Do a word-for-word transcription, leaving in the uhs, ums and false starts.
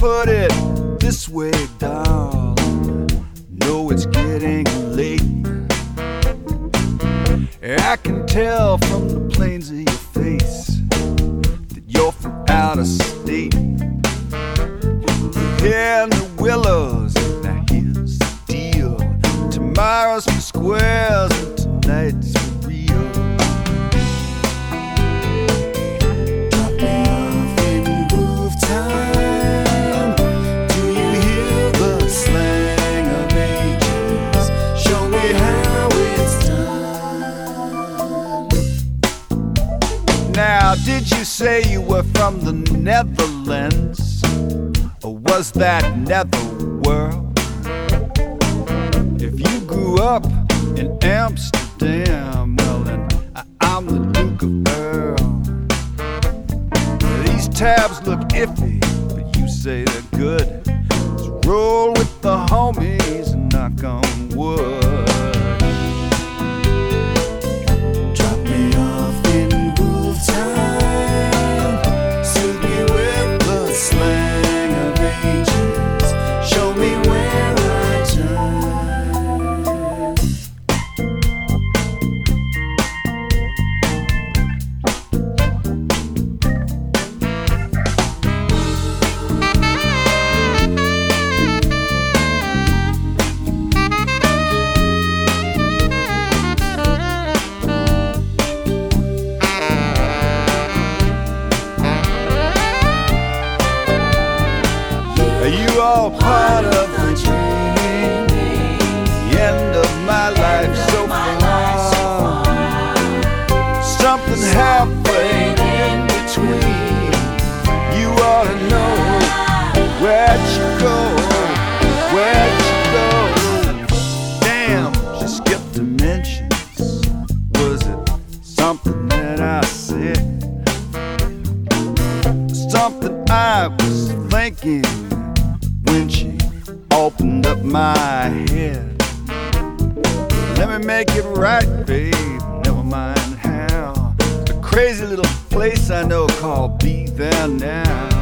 put it this way, darling. No, it's getting late. I can tell from the planes of your face that you're from out of state. Here in the willows, now here's the deal. Tomorrow's for squares and tonight's for real. Drop me off in groove time. Do you hear the slang of ages? Show me how it's done. Now, did you say you were from the Netherlands? Or was that netherworld? If you grew up in Amsterdam, well then I, I'm the Duke of Earl. These tabs look iffy, but you say they're good. Let's roll with the homies and knock on wood. Drop me off in groove time. Suit me with the slang of ages. Show me where I turn. Are you all part of the dream? The end of my life so far. Something halfway in between. You ought to know where'd you go? Where'd you go? Damn, she skipped dimensions. Was it something that I said? Something I was thinking when she opened up my head. Let me make it right, babe, never mind how. It's a crazy little place I know called Be There Now.